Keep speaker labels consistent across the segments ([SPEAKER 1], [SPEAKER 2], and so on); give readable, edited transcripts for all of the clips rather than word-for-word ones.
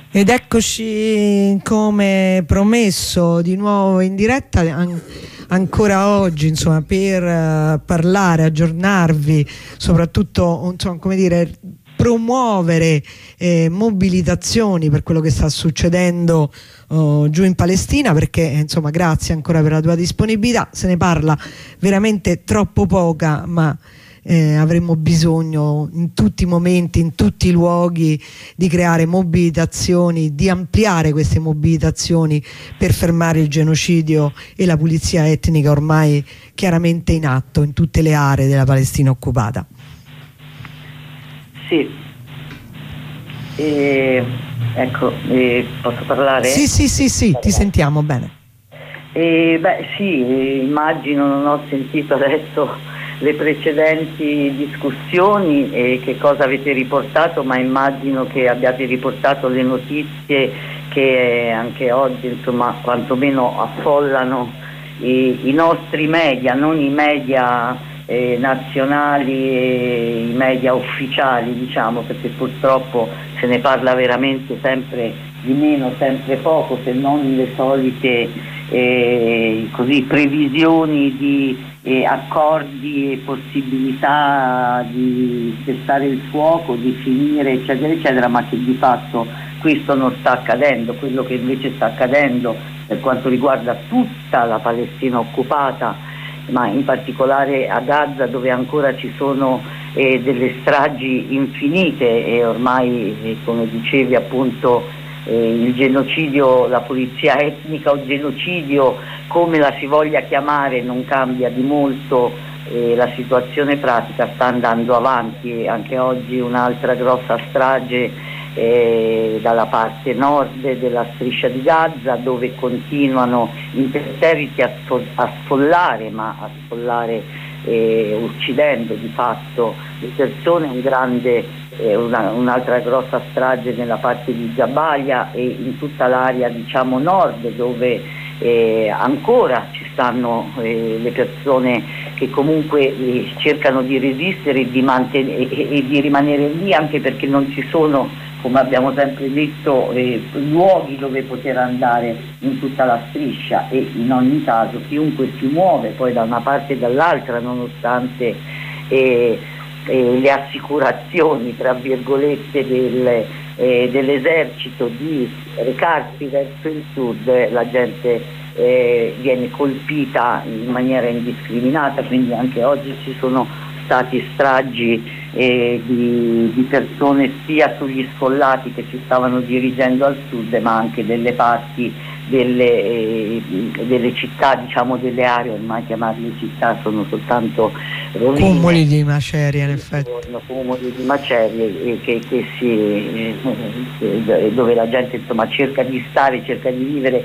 [SPEAKER 1] Ed eccoci come promesso di nuovo in diretta ancora oggi, insomma, per parlare, aggiornarvi, soprattutto, insomma, come dire, promuovere mobilitazioni per quello che sta succedendo giù in Palestina, perché insomma grazie ancora per la tua disponibilità. Se ne parla veramente troppo poca, ma avremmo bisogno in tutti i momenti, in tutti i luoghi, di creare mobilitazioni, di ampliare queste mobilitazioni per fermare il genocidio e la pulizia etnica ormai chiaramente in atto in tutte le aree della Palestina occupata.
[SPEAKER 2] Sì, ecco, posso parlare?
[SPEAKER 1] Sì, ti sentiamo bene.
[SPEAKER 2] Sì, immagino, non ho sentito adesso le precedenti discussioni e che cosa avete riportato, ma immagino che abbiate riportato le notizie che anche oggi, insomma, quantomeno affollano i nostri media, non i media nazionali e i media ufficiali, diciamo, perché purtroppo se ne parla veramente sempre di meno, sempre poco, se non le solite così previsioni di accordi e possibilità di cessare il fuoco, di finire, eccetera eccetera, ma che di fatto questo non sta accadendo. Quello che invece sta accadendo per quanto riguarda tutta la Palestina occupata, ma in particolare a Gaza, dove ancora ci sono delle stragi infinite e ormai, come dicevi appunto, il genocidio, la pulizia etnica o genocidio, come la si voglia chiamare, non cambia di molto, la situazione pratica sta andando avanti. Anche oggi un'altra grossa strage dalla parte nord della striscia di Gaza, dove continuano imperterriti a sfollare, uccidendo di fatto le persone. Un'altra grossa strage nella parte di Jabalia e in tutta l'area, diciamo, nord, dove ancora ci stanno le persone che comunque cercano di resistere e di rimanere lì, anche perché non ci sono, come abbiamo sempre detto, luoghi dove poter andare in tutta la striscia, e in ogni caso chiunque si muove poi da una parte e dall'altra, nonostante le assicurazioni, tra virgolette, dell'esercito di recarsi verso il sud, la gente viene colpita in maniera indiscriminata. Quindi anche oggi ci sono stati stragi di persone sia sugli sfollati che si stavano dirigendo al sud, ma anche delle parti delle città, diciamo delle aree, ormai chiamarle città sono soltanto rovine,
[SPEAKER 1] cumuli di macerie, in effetti.
[SPEAKER 2] Cumuli di macerie dove la gente, insomma, cerca di stare, cerca di vivere,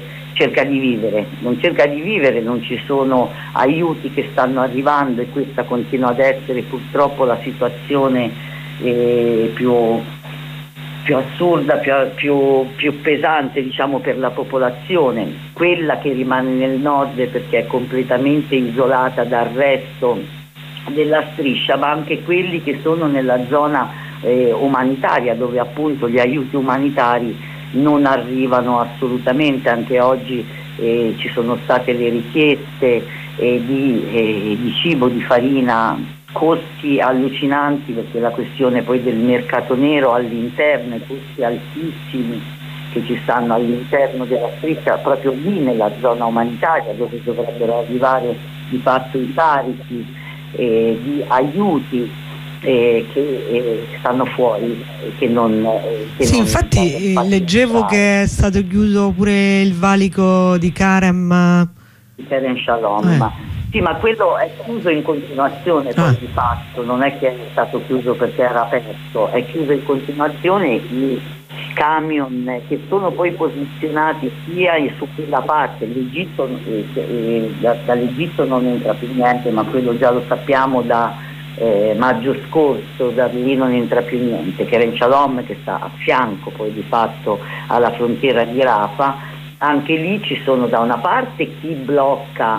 [SPEAKER 2] non ci sono aiuti che stanno arrivando, e questa continua ad essere purtroppo la situazione più assurda, più pesante, diciamo, per la popolazione, quella che rimane nel nord perché è completamente isolata dal resto della striscia, ma anche quelli che sono nella zona umanitaria, dove appunto gli aiuti umanitari non arrivano assolutamente. Anche oggi ci sono state le richieste di cibo, di farina, costi allucinanti, perché la questione poi del mercato nero all'interno, costi altissimi che ci stanno all'interno della striscia, proprio lì nella zona umanitaria, dove dovrebbero arrivare di fatto i carichi di aiuti che stanno fuori,
[SPEAKER 1] infatti leggevo che è stato chiuso pure il valico di Kerem
[SPEAKER 2] Shalom. Sì, ma quello è chiuso in continuazione, poi di fatto non è che è stato chiuso perché era aperto, è chiuso in continuazione. I camion che sono poi posizionati sia su quella parte, l'Egitto, dall'Egitto non entra più niente, ma quello già lo sappiamo da maggio scorso, da lì non entra più niente. Kerem Shalom, che sta a fianco poi di fatto alla frontiera di Rafah, anche lì ci sono da una parte chi blocca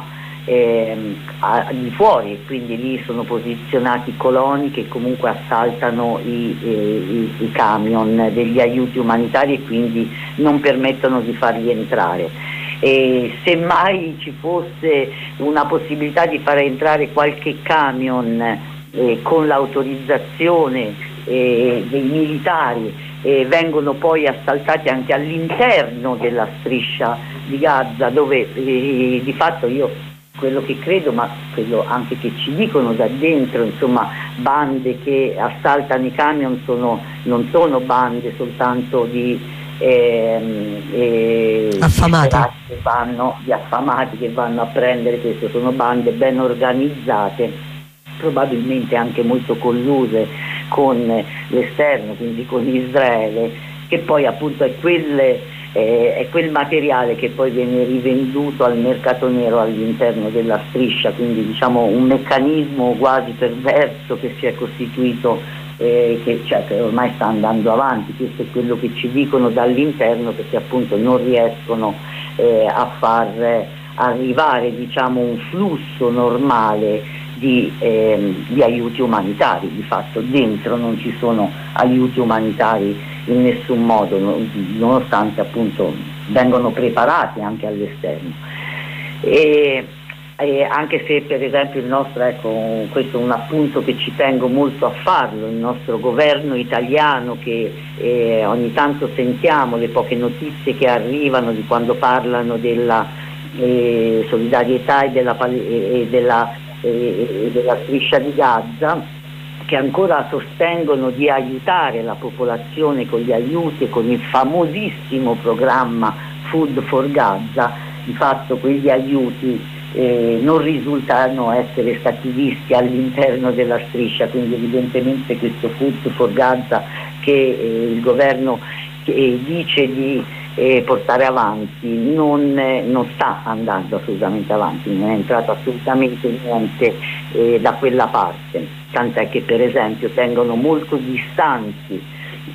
[SPEAKER 2] di fuori, quindi lì sono posizionati coloni che comunque assaltano i camion degli aiuti umanitari e quindi non permettono di farli entrare. E se mai ci fosse una possibilità di far entrare qualche camion con l'autorizzazione dei militari, vengono poi assaltati anche all'interno della striscia di Gaza, dove di fatto io quello che credo, ma quello anche che ci dicono da dentro, insomma, bande che assaltano i camion non sono bande soltanto di
[SPEAKER 1] affamati.
[SPEAKER 2] Di affamati che vanno a prendere questo, sono bande ben organizzate, probabilmente anche molto colluse con l'esterno, quindi con Israele, che poi appunto è quel materiale che poi viene rivenduto al mercato nero all'interno della striscia, quindi diciamo un meccanismo quasi perverso che si è costituito, che ormai sta andando avanti. Questo è quello che ci dicono dall'interno, perché appunto non riescono a far arrivare, diciamo, un flusso normale di aiuti umanitari. Di fatto dentro non ci sono aiuti umanitari in nessun modo, nonostante appunto vengono preparati anche all'esterno. E anche se per esempio il nostro, ecco, questo è un appunto che ci tengo molto a farlo, il nostro governo italiano, che ogni tanto sentiamo le poche notizie che arrivano di quando parlano della solidarietà e della striscia di Gaza, che ancora sostengono di aiutare la popolazione con gli aiuti e con il famosissimo programma Food for Gaza. Di fatto quegli aiuti non risultano essere stati visti all'interno della striscia, quindi evidentemente questo Food for Gaza che il governo dice di portare avanti non sta andando assolutamente avanti, non è entrato assolutamente niente da quella parte, tant'è che per esempio tengono molto distanti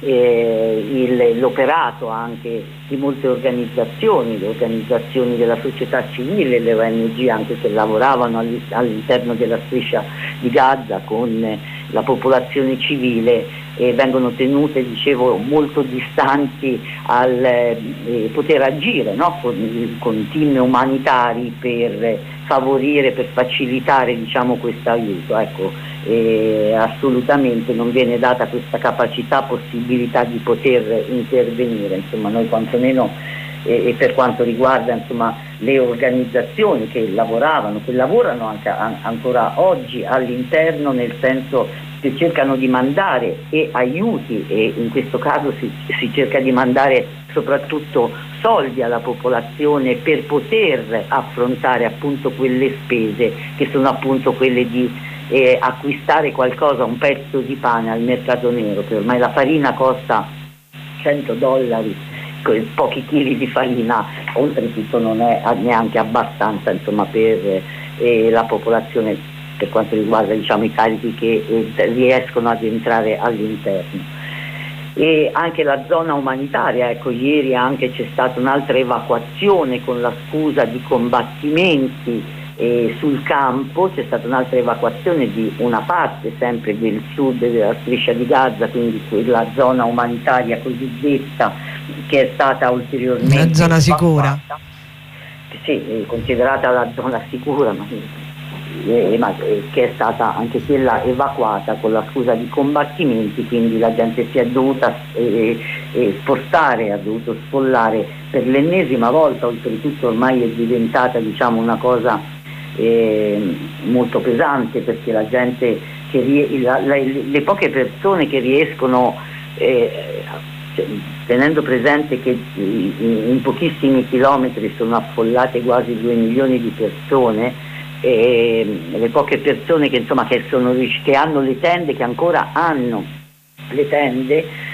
[SPEAKER 2] l'operato anche di molte organizzazioni, le organizzazioni della società civile, le ONG anche che lavoravano all'interno della striscia di Gaza con la popolazione civile, vengono tenute, dicevo, molto distanti al poter agire, no? Con team umanitari per favorire, per facilitare, diciamo, questo aiuto. Ecco, assolutamente non viene data questa capacità, possibilità di poter intervenire. Insomma, noi quantomeno e per quanto riguarda, insomma, le organizzazioni che lavorano anche ancora oggi all'interno, nel senso che cercano di mandare aiuti, e in questo caso si cerca di mandare soprattutto soldi alla popolazione per poter affrontare appunto quelle spese che sono appunto quelle di acquistare qualcosa, un pezzo di pane al mercato nero, che ormai la farina costa $100, pochi chili di farina oltretutto non è neanche abbastanza, insomma, per la popolazione, per quanto riguarda, diciamo, i carichi che riescono ad entrare all'interno. E anche la zona umanitaria, ecco, ieri anche c'è stata un'altra evacuazione con la scusa di combattimenti sul campo, c'è stata un'altra evacuazione di una parte sempre del sud della striscia di Gaza, quindi quella zona umanitaria cosiddetta, che è stata ulteriormente
[SPEAKER 1] una zona sicura.
[SPEAKER 2] Sì, considerata la zona sicura, ma che è stata anche quella evacuata con la scusa di combattimenti, quindi la gente si è dovuta spostare, ha dovuto sfollare per l'ennesima volta, oltretutto ormai è diventata, diciamo, una cosa molto pesante, perché la gente le poche persone che riescono, tenendo presente che in pochissimi chilometri sono affollate quasi 2 milioni di persone, le poche persone che, insomma, che hanno le tende, che ancora hanno le tende,